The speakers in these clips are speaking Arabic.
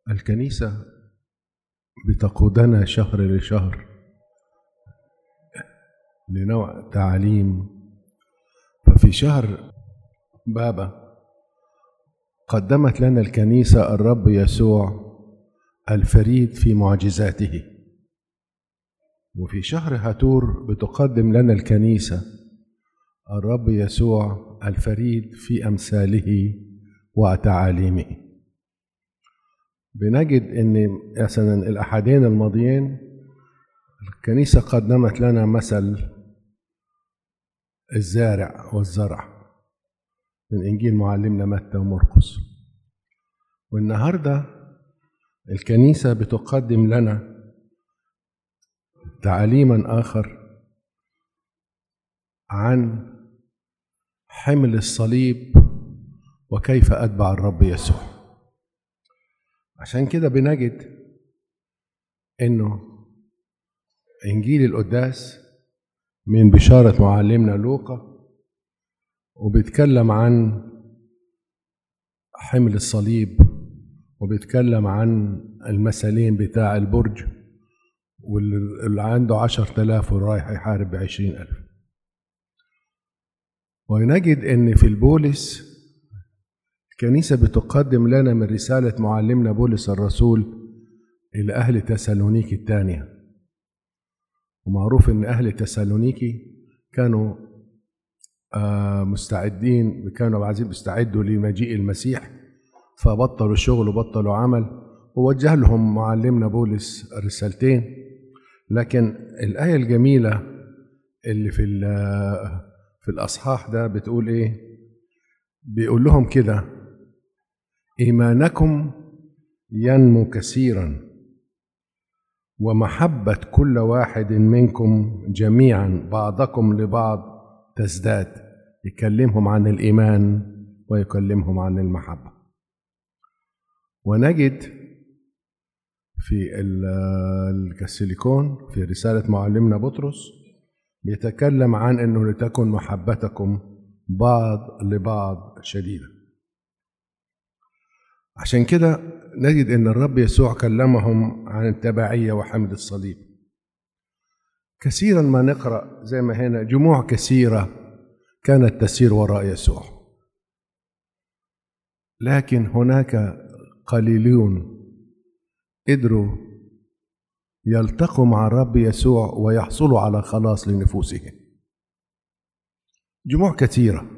الكنيسة بتقودنا شهر لشهر لنوع تعليم. ففي شهر بابا قدمت لنا الكنيسة الرب يسوع الفريد في معجزاته، وفي شهر هاتور بتقدم لنا الكنيسة الرب يسوع الفريد في أمثاله وتعاليمه. بنجد أن مثلا الأحدين الماضيين الكنيسة قدمت لنا مثل الزارع والزرع من إنجيل معلمنا متى ومرقس، والنهاردة الكنيسة بتقدم لنا تعليما آخر عن حمل الصليب وكيف أتبع الرب يسوع. عشان كده بنجد إنه إنجيل القداس من بشارة معلمنا لوقا وبيتكلم عن حمل الصليب، وبيتكلم عن المثلين بتاع البرج واللي عنده 10,000 ورايح يحارب ب20,000. ونجد ان في البولس الكنيسة بتقدم لنا من رسالة معلمنا بولس الرسول إلى أهل تسالونيكي الثانية. ومعروف ان أهل تسالونيكي كانوا مستعدين، كانوا عايزين يستعدوا لمجيء المسيح، فبطلوا شغل وبطلوا عمل، ووجه لهم معلمنا بولس رسالتين. لكن الآية الجميلة اللي في الأصحاح ده بتقول إيه؟ بيقول لهم كده: إيمانكم ينمو كثيرا ومحبة كل واحد منكم جميعا بعضكم لبعض تزداد. يكلمهم عن الإيمان ويكلمهم عن المحبة. ونجد في الكاثوليكون في رسالة معلمنا بطرس بيتكلم عن أنه لتكن محبتكم بعض لبعض شديدة. عشان كده نجد أن الرب يسوع كلمهم عن التبعية وحمل الصليب. كثيرا ما نقرأ زي ما هنا جموع كثيرة كانت تسير وراء يسوع، لكن هناك قليلون قدروا يلتقوا مع الرب يسوع ويحصلوا على خلاص لنفوسهم. جموع كثيرة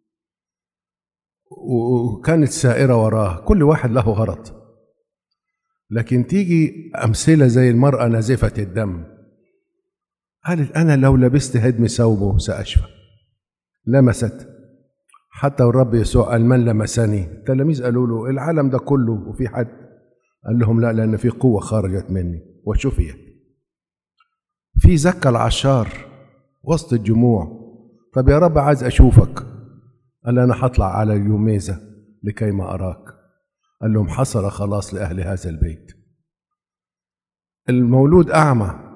وكانت سائرة وراه، كل واحد له غرض. لكن تيجي أمثلة زي المرأة نازفة الدم، قالت أنا لو لبست هدم ثوبه سأشفى. لمست، حتى الرب يسوع قال من لمسني. التلاميذ قالوا له العالم ده كله وفي حد؟ قال لهم لا، لأن في قوة خرجت مني وشفيت. في زكى العشار وسط الجموع، طب يا رب عايز أشوفك. قال أنا هطلع على اليوميزة لكي ما أراك. قال لهم حصل خلاص لأهل هذا البيت. المولود أعمى،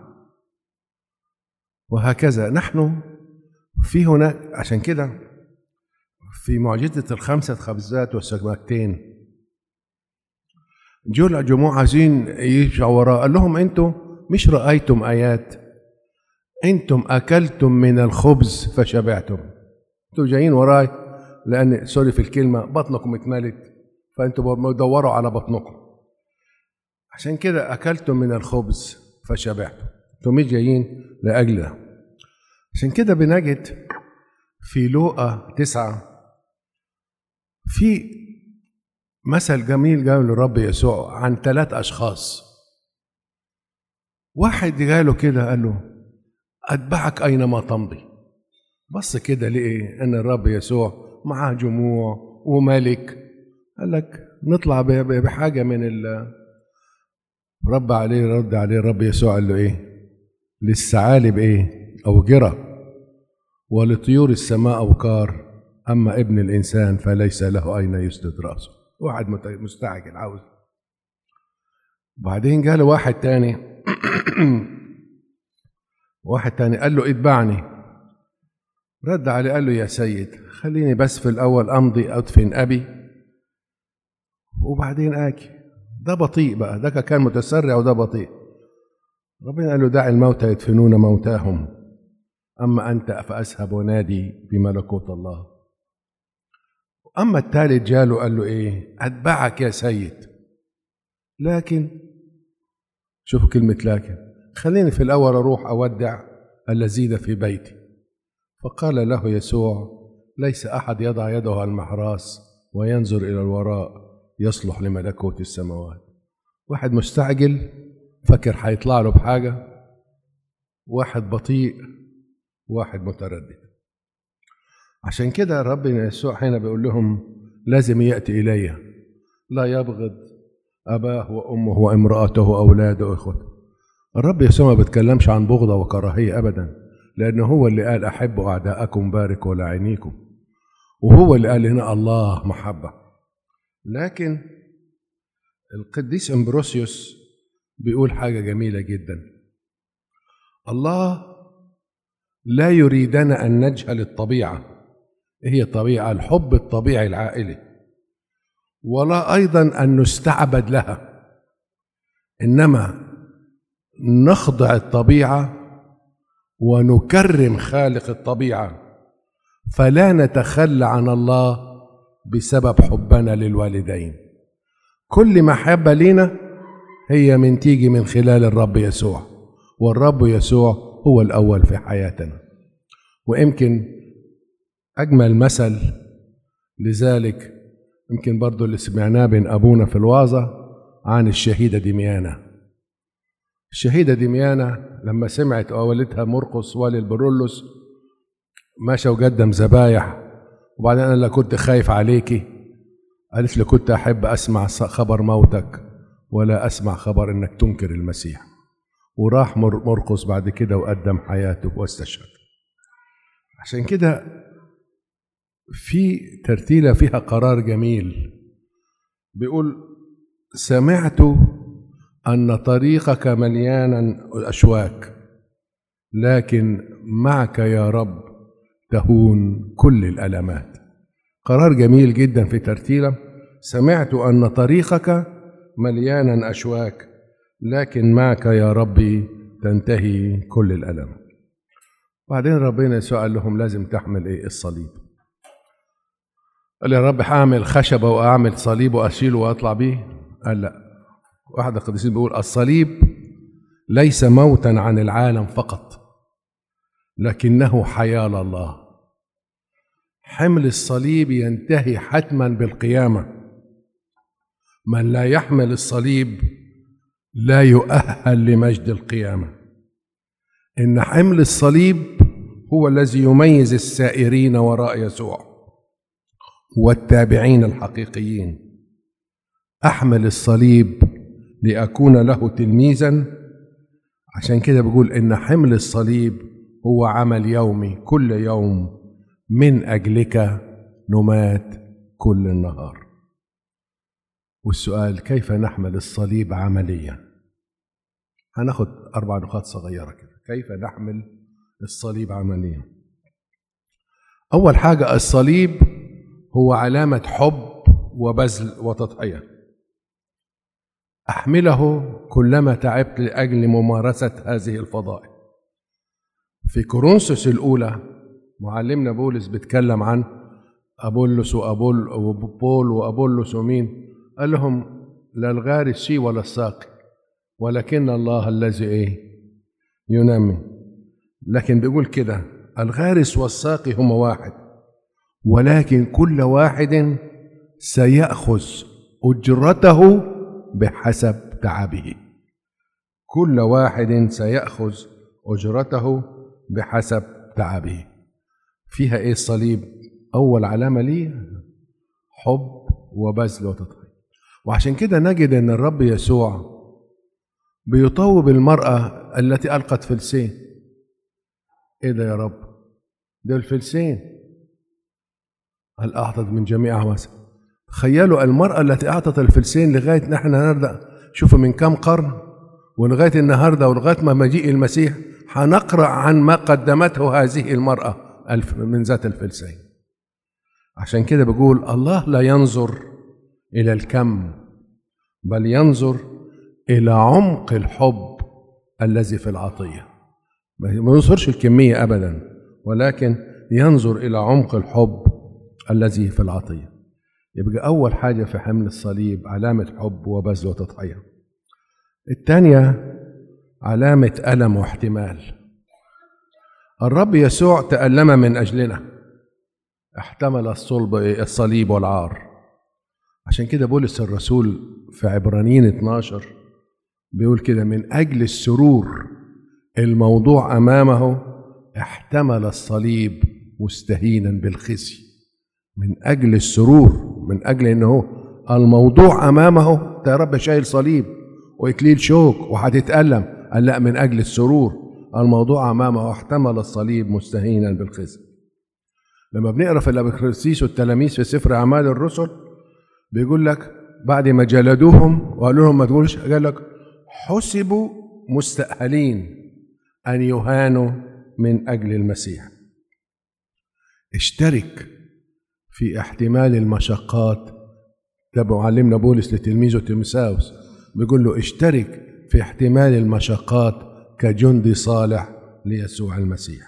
وهكذا نحن في هناك. عشان كده في معجزة ال5 خبزات والسمكتين جول الجموع عايزين يرجعوا وراه. قال لهم انتم مش رأيتم آيات؟ انتم أكلتم من الخبز فشبعتم. انتم جايين وراي لأن سوري في الكلمة بطنكم اتملت، فانتم بتدوروا على بطنكم. عشان كده أكلتم من الخبز فشبعتم، انتم مش جايين لأجل ده. عشان كده بنجد في لوقا 9 في مثل جميل قال للرب يسوع عن 3 أشخاص. واحد قاله كده، قال له أتبعك أينما تمضي. بص كده لقي أن الرب يسوع معاه جموع وملك، قال لك نطلع بحاجة من رد عليه الرب يسوع قال له إيه؟ للثعالب إيه؟ أوجرة، ولطيور السماء أوقار، أما ابن الإنسان فليس له أين يسدد رأسه. واحد مستعجل عاوز. وبعدين قال واحد تاني واحد تاني قال له اتبعني. رد عليه قال له يا سيد خليني بس في الأول أمضي أدفن أبي وبعدين آجي. ده بطيء بقى، ده كان متسرع وده بطيء. ربنا قال له دع الموتى يدفنون موتاهم، أما أنت فأذهب ونادي بملكوت الله. أما الثالث جاله قال له إيه؟ أتبعك يا سيد، لكن شوفوا كلمة لكن، خليني في الأول أروح أودع الذين في بيتي. فقال له يسوع ليس أحد يضع يده على المحراث وينظر إلى الوراء يصلح لملكوت السماوات. واحد مستعجل فكر هيطلع له بحاجة، واحد بطيء، واحد متردد. عشان كده ربنا يسوع هنا بيقول لهم لازم يأتي إلي، لا يبغض أباه وأمه وامرأته وأولاده وإخوته. الرب يسوع ما بيتكلمش عن بغضة وكراهية أبدا، لأنه هو اللي قال أحبوا أعداءكم باركوا لاعنيكم، وهو اللي قال هنا الله محبة. لكن القديس أمبروسيوس بيقول حاجة جميلة جدا: الله لا يريدنا أن نجهل الطبيعة، هي طبيعة الحب الطبيعي العائلي، ولا أيضا أن نستعبد لها، إنما نخضع الطبيعة ونكرم خالق الطبيعة، فلا نتخلى عن الله بسبب حبنا للوالدين. كل محبة لنا هي تيجي من خلال الرب يسوع، والرب يسوع هو الأول في حياتنا. ويمكن أجمل مثل لذلك يمكن برضو اللي سمعناه بين أبونا في الوعظة عن الشهيدة دميانة. الشهيدة دميانة لما سمعت والدها مرقس والد البرولوس ماشى وقدم ذبايح، وبعدين أنا كنت خايف عليكي، قالت له كنت أحب أسمع خبر موتك ولا أسمع خبر إنك تنكر المسيح. وراح مرقس بعد كده وقدم حياته واستشهد. عشان كده في ترتيلة فيها قرار جميل بيقول: سمعت أن طريقك مليانا أشواك، لكن معك يا رب تهون كل الألمات. قرار جميل جدا في ترتيلة: سمعت أن طريقك مليانا أشواك، لكن معك يا ربي تنتهي كل الألم. بعدين ربنا يسوع قال لهم لازم تحمل إيه؟ الصليب. قال يا رب هعمل خشبة وأعمل صليب وأشيله وأطلع بيه؟ قال لا. واحد القديسين بيقول الصليب ليس موتا عن العالم فقط، لكنه حياة لله. حمل الصليب ينتهي حتما بالقيامة. من لا يحمل الصليب لا يؤهل لمجد القيامة. إن حمل الصليب هو الذي يميز السائرين وراء يسوع والتابعين الحقيقيين. أحمل الصليب لأكون له تلميذا. عشان كده بقول إن حمل الصليب هو عمل يومي، كل يوم من أجلك نمات كل النهار. والسؤال كيف نحمل الصليب عمليا؟ هناخد 4 نقاط صغيرة كده. كيف نحمل الصليب عمليا؟ أول حاجة الصليب هو علامة حب وبذل وتضحية. أحمله كلما تعبت لأجل ممارسة هذه الفضائل. في كورنثوس الأولى معلمنا بولس بيتكلم عن أبولس وبول وأبولس ومين؟ قال لهم لا الغارس شيء ولا الساقي، ولكن الله الذي ينمي. لكن بيقول كده الغارس والساقي هما واحد، ولكن كل واحد سيأخذ أجرته بحسب تعبه. كل واحد سيأخذ أجرته بحسب تعبه. فيها إيه الصليب؟ أول علامة ليه حب وبذل وتضحية. وعشان كده نجد أن الرب يسوع بيطوب المرأة التي ألقت فلسين. إيه ده يا رب؟ ده الفلسين. هل أعطت من جميعها مثلا؟ تخيلوا المرأة التي أعطت الفلسين لغاية نحن نرضى، شوفوا من كم قرن ولغاية النهاردة ولغاية ما مجيء المسيح هنقرأ عن ما قدمته هذه المرأة من ذات الفلسين. عشان كده بقول الله لا ينظر إلى الكم بل ينظر إلى عمق الحب الذي في العطية. ما ينظرش الكمية أبدا، ولكن ينظر إلى عمق الحب الذي في العطية. يبقى أول حاجة في حمل الصليب علامة حب وبذل وتضحية. الثانية علامة ألم واحتمال. الرب يسوع تألم من أجلنا، احتمل الصليب والعار. عشان كده بولس الرسول في عبرانيين 12 بيقول كده: من أجل السرور الموضوع أمامه احتمل الصليب مستهينا بالخزي. من أجل السرور، من أجل أنه الموضوع أمامه، يا رب شايل صليب وإكليل شوك وهتتألم، قال لا، من أجل السرور الموضوع أمامه احتمل الصليب مستهينا بالخزي. لما بنقرأ في الأبكرسيس والتلاميذ في سفر أعمال الرسل بيقول لك بعد ما جلدوهم وقالوا لهم ما تقولوش، قال لك حسبوا مستأهلين أن يهانوا من أجل المسيح. اشترك في احتمال المشقات. ده معلمنا بولس لتلميذه تيموثاوس بيقول له اشترك في احتمال المشقات كجندي صالح ليسوع المسيح.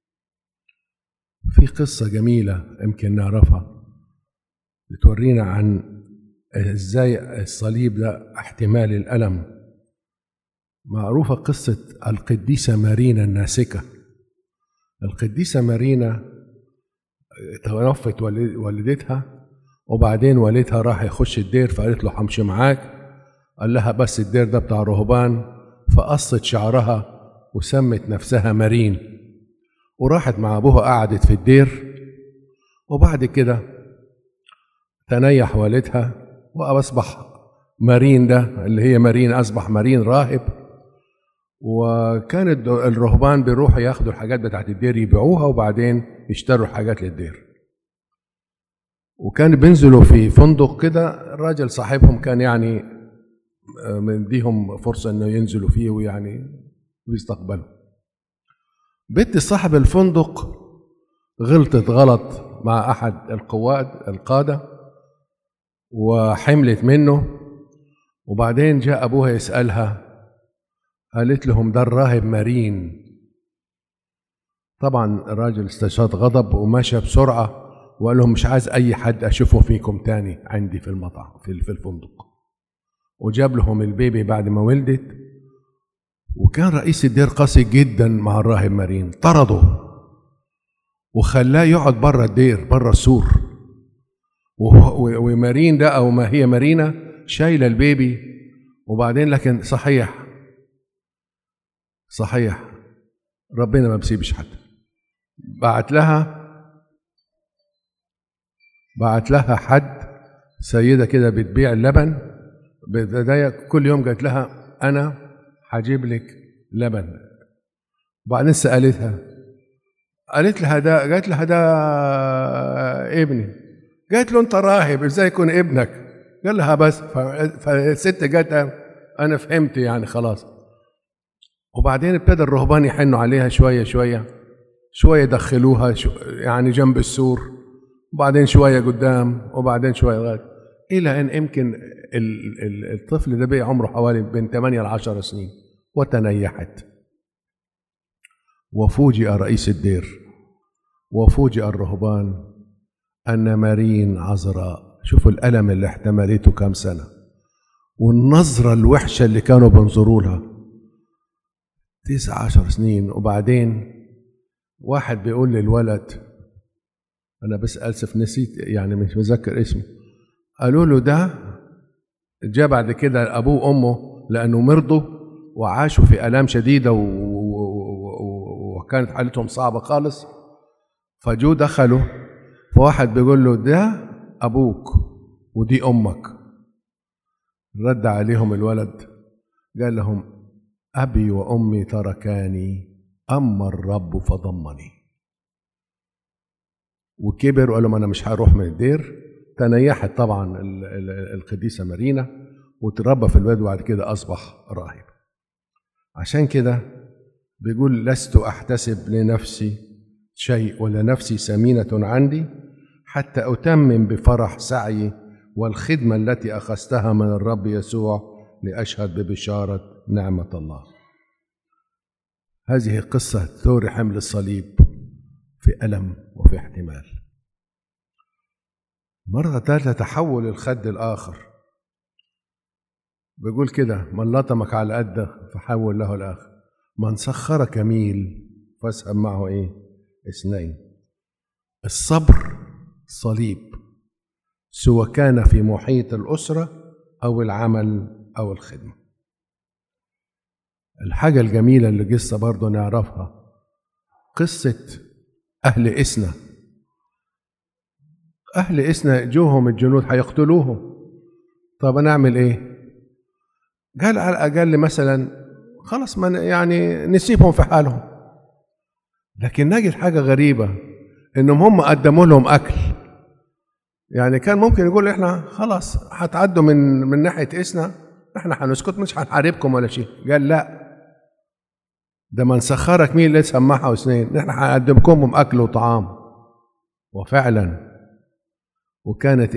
في قصة جميلة يمكن نعرفها بتورينا عن ازاي الصليب ده احتمال الألم. معروفة قصة القديسة مارينا الناسكة. القديسة مارينا توفت والدتها، وبعدين والدها راح يخش الدير، فقالت له همشي معاك. قال لها بس الدير ده بتاع رهبان، فقصت شعرها وسمت نفسها مارين، وراحت مع ابوها قعدت في الدير. وبعد كده تنيح والدها واصبح مارين ده اللي هي مارين اصبح مارين راهب. وكان الرهبان بيروحوا ياخدوا الحاجات بتاعت الدير يبيعوها وبعدين يشتروا حاجات للدير. وكان بينزلوا في فندق كده، الراجل صاحبهم كان يعني مديهم فرصة انه ينزلوا فيه ويعني بيستقبلوا. بنت صاحب الفندق غلطت غلط مع احد القادة وحملت منه، وبعدين جاء ابوها يسألها، قالت لهم ده الراهب مارين. طبعا الراجل استشهد غضب ومشى بسرعة وقال لهم مش عايز اي حد اشوفه فيكم تاني عندي في المطعم في الفندق. وجاب لهم البيبي بعد ما ولدت. وكان رئيس الدير قاسي جدا مع الراهب مارين، طرده وخلاه يقعد بره الدير بره السور. ومارين ده او ما هي مارينا شايله البيبي. وبعدين لكن صحيح ربنا ما بيسيبش حد. بعت لها حد سيدة كده بتبيع اللبن بداية، كل يوم قالت لها أنا هجيب لك لبن. وبعدين سألتها، قالت لها ده ابني. قالت له أنت راهب إزاي يكون ابنك؟ قال لها بس. فالست قالت أنا فهمت يعني خلاص. وبعدين ابتدى الرهبان يحنوا عليها شوية دخلوها يعني جنب السور، وبعدين شوية قدام، وبعدين شوية لغاية إلى أن يمكن الطفل ده بقى عمره حوالي بين 8 ل 10 سنين وتنيحت. وفوجئ رئيس الدير وفوجئ الرهبان أن مارين عذراء. شوفوا الألم اللي احتملته كام سنة والنظرة الوحشة اللي كانوا بينظروا لها 19 سنين. وبعدين واحد بيقول للولد، أنا بس ألسف نسيت يعني مش مذكر اسمه، قالوا له ده جاء بعد كده أبوه وأمه لأنه مرضوا وعاشوا في آلام شديدة وكانت حالتهم صعبة خالص، فجو دخلوا. فواحد بيقول له ده أبوك ودي أمك. رد عليهم الولد قال لهم أبي وأمي تركاني أما الرب فضمني. وكبر وقال لهم أنا مش هروح من الدير. تنيحت طبعا القديسة مارينا وتربى في الواد وبعد كده أصبح راهب. عشان كده بيقول لست أحتسب لنفسي شيء ولا نفسي ثمينة عندي حتى أتمم بفرح سعي والخدمة التي أخذتها من الرب يسوع لأشهد ببشارة نعمة الله. هذه قصة ثور حمل الصليب في ألم وفي احتمال. مرة ثالثة تحول الخد الآخر، بيقول كده: من لطمك على قده فحول له الآخر، من سخرك ميل فاسهب معه اثنين. الصبر صليب، سواء كان في محيط الأسرة أو العمل أو الخدمة. الحاجة الجميلة اللي قصة برضو نعرفها قصة أهل إسنا. أهل إسنا جوهم الجنود هيقتلوهم، طب نعمل إيه؟ قال على الأقل مثلا خلاص يعني نسيبهم في حالهم. لكن نجد حاجة غريبة، إنهم هم قدموا لهم أكل. يعني كان ممكن يقول إحنا خلاص هتعدوا من ناحية إسنا، إحنا هنسكت مش هنحاربكم ولا شيء. قال لا، ده من سخرك مين اللي سمعها واثنين، إحنا هنقدمكم أكل وطعام. وفعلا وكانت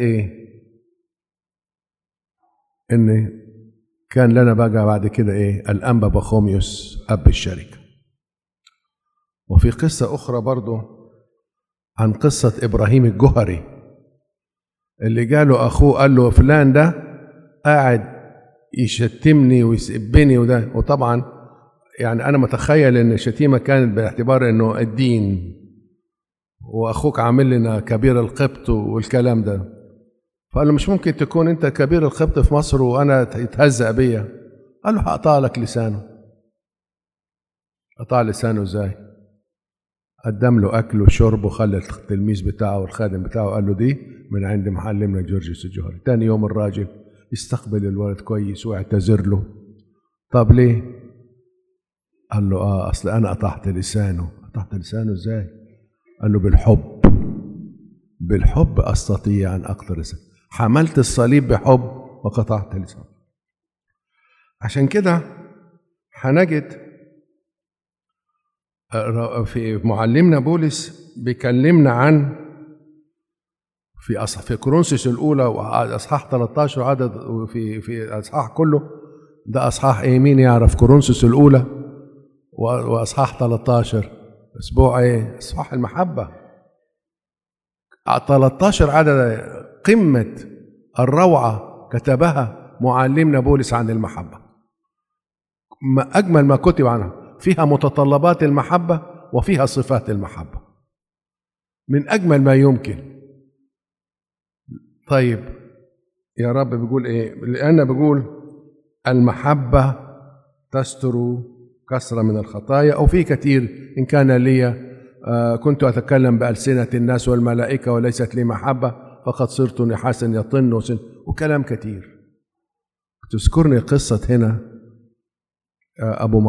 إن كان لنا بقى بعد كده الأنبا بخوميوس أب الشركة. وفي قصة أخرى برضو عن قصة إبراهيم الجهري، اللي جاله أخوه قال له فلان ده قاعد يشتمني ويسبني وده. وطبعا يعني أنا متخيل إن الشتيمة كانت باعتبار إنه الدين، وأخوك عامل لنا كبير القبط والكلام ده. فقال له مش ممكن تكون أنت كبير القبط في مصر وأنا يتهزأ بيا. قال له هقطع لك لسانه. قطع لسانه إزاي؟ قدم له أكل وشرب، وخلى التلميذ بتاعه والخادم بتاعه قال له دي من عند معلمنا جورجيوس الجهري. تاني يوم الراجل يستقبل الولد كويس واعتذر له. طب ليه؟ قال له أصل أنا قطعت لسانه. قطعت لسانه إزاي؟ قال له بالحب أستطيع أن أقطع لسانه. حملت الصليب بحب وقطعت لسانه. عشان كده هنجد في معلمنا بولس بيكلمنا عن في كورنثوس الأولى وأصحاح 13 عدد، في أصحاح كله ده أصحاح مين يعرف كورنثوس الأولى وأصحاح 13 أسبوع أصحاح المحبة. 13 عدد قمة الروعة كتبها معلمنا بولس عن المحبة، أجمل ما كتب عنها. فيها متطلبات المحبة وفيها صفات المحبة من أجمل ما يمكن. طيب يا رب بيقول لأن بيقول المحبة تستر كثرة من الخطايا، أو في كثير إن كان لي كنت أتكلم بألسنة الناس والملائكة وليست لي محبة فقد صرت نحاسا يطن وكلام كثير. تذكرني قصة هنا أبو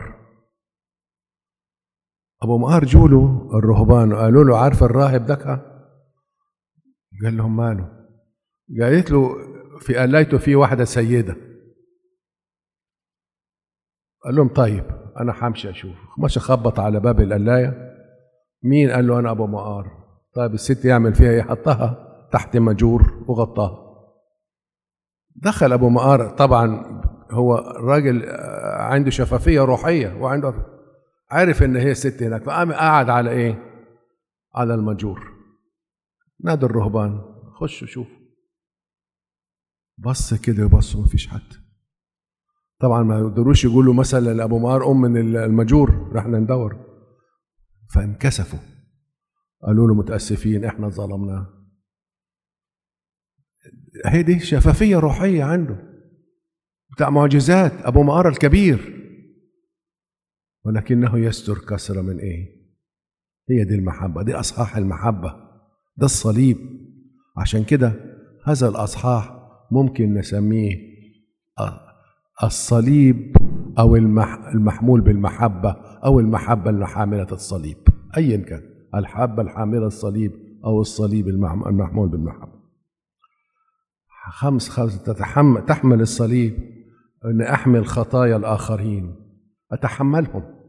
مقار جوله الرهبان قالوا له عارف الراهب ده؟ قال لهم ماله؟ قالت له في قلايته في واحدة سيدة. قال لهم طيب أنا همشي أشوف. ماشي خبط على باب القلاية. مين؟ قال له أنا أبو مقار. طيب الست يعمل فيها إيه؟ حطها تحت مجور وغطاها. دخل أبو مقار، طبعا هو الراجل عنده شفافية روحية وعنده عارف إن هي ست هناك، فقام قاعد على على المجور. نادى الرهبان خشوا شوفوا. بص كده يبص مفيش حد. طبعا ما يقدروش يقولوا مثلا لأبو مقار من المجور رحنا ندور، فانكسفوا قالوا له متأسفين احنا ظلمناه. هي دي شفافية روحية عنده بتاع معجزات أبو مقار الكبير، ولكنه يستر كثرة من هي دي المحبة، دي أصحاح المحبة، ده الصليب. عشان كده هذا الأصحاح ممكن نسميه الصليب أو المحمول بالمحبة أو المحبة الحاملة الصليب، أيا كان الحبة الحاملة الصليب أو الصليب المحمول بالمحبة. تحمل الصليب أن أحمل خطايا الآخرين، أتحملهم.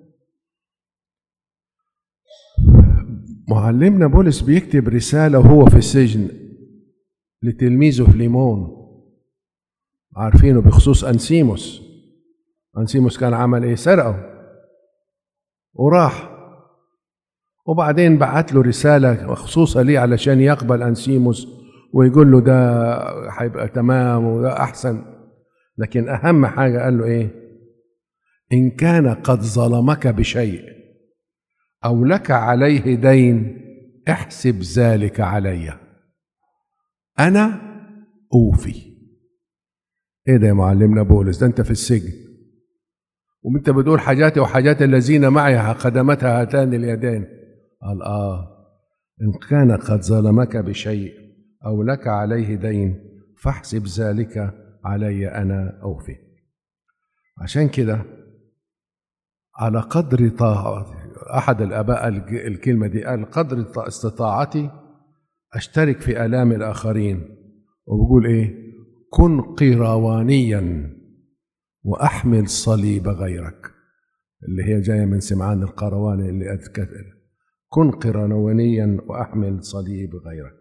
معلمنا بولس بيكتب رسالة وهو في السجن لتلميذه فليمون، عارفينه بخصوص أنسيموس. أنسيموس كان عمل إيه؟ سرقه وراح، وبعدين بعت له رسالة مخصوصة ليه علشان يقبل أنسيموس ويقول له ده هيبقى تمام وده أحسن. لكن أهم حاجة قال له إيه؟ إن كان قد ظلمك بشيء أو لك عليه دين احسب ذلك علي، أنا أوفي. إيه ده يا معلمنا بولس؟ ده أنت في السجن وأنت بتقول حاجاتي وحاجات الذين معي خدمتها هاتان اليدين. قال إن كان قد ظلمك بشيء أو لك عليه دين فاحسب ذلك علي أنا أوفي. عشان كده على قدر طاعتي، أحد الآباء الكلمة دي قال قدر استطاعتي أشترك في آلام الآخرين، وبقول إيه؟ كن قيروانيا وأحمل صليب غيرك، اللي هي جاية من سمعان القرواني اللي أتكتل. كن قيروانيا وأحمل صليب غيرك.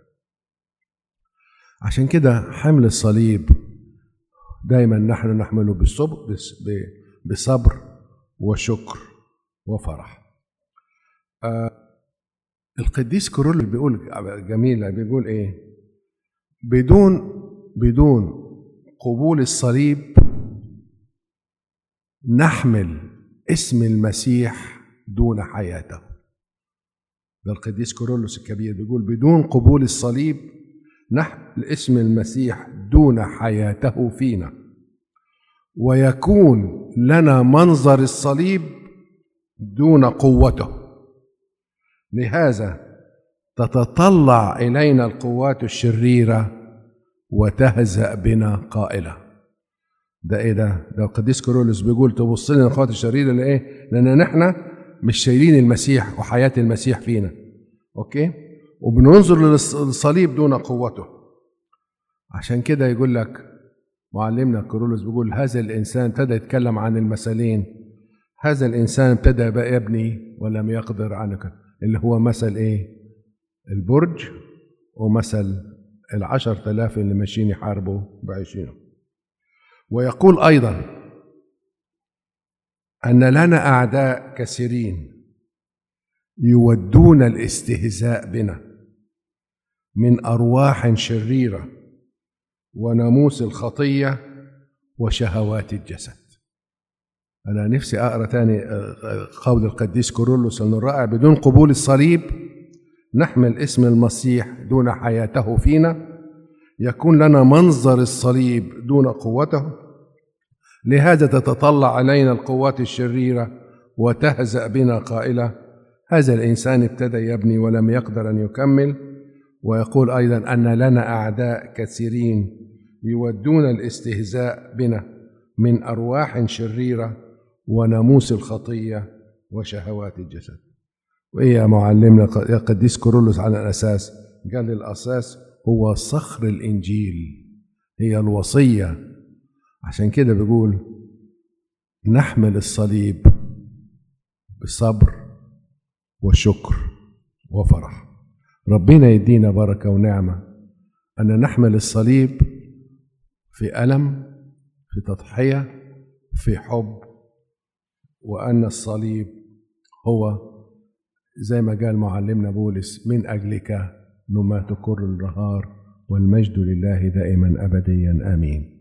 عشان كده حمل الصليب دايما نحن نحمله بصبر وشكر وفرح. القديس كيرلس بيقول جميلة، بيقول إيه؟ بدون قبول الصليب نحمل اسم المسيح دون حياته. ده القديس كيرلس الكبير بيقول بدون قبول الصليب نحمل اسم المسيح دون حياته فينا، ويكون لنا منظر الصليب دون قوته. لهذا تتطلع إلينا القوات الشريرة وتهزأ بنا قائلة. ده إيه ده القديس كيرلس بيقول تبص لنا القوات الشريرة لإيه؟ لأن نحن مش شايلين المسيح وحياة المسيح فينا، أوكي؟ وبننظر للصليب دون قوته. عشان كده يقول لك معلمنا كيرلس بيقول هذا الإنسان ابتدى يتكلم عن المثلين. هذا الإنسان ابتدى بقى يبني ولم يقدر عنك، اللي هو مثل إيه؟ البرج، ومثل 10,000 اللي ماشيين يحاربوا بعيشينه. ويقول أيضا أن لنا أعداء كثيرين يودون الاستهزاء بنا من أرواح شريرة وناموس الخطية وشهوات الجسد. أنا نفسي أقرأ تاني قول القديس كيرلس الرائع: بدون قبول الصليب نحمل اسم المسيح دون حياته فينا، يكون لنا منظر الصليب دون قوته، لهذا تتطلع علينا القوات الشريرة وتهزأ بنا قائلة هذا الإنسان ابتدى يبني ولم يقدر أن يكمل. ويقول أيضا أن لنا أعداء كثيرين يودون الاستهزاء بنا من أرواح شريرة وناموس الخطية وشهوات الجسد. وإيه يا معلمنا يا قديس كيرلس على الأساس؟ قال الأساس هو صخر الإنجيل، هي الوصية. عشان كده بيقول نحمل الصليب بصبر وشكر وفرح. ربنا يدينا بركة ونعمة أن نحمل الصليب في ألم، في تضحية، في حب، وأن الصليب هو زي ما قال معلمنا بولس من أجلك نمات كل النهار، والمجد لله دائما أبديا آمين.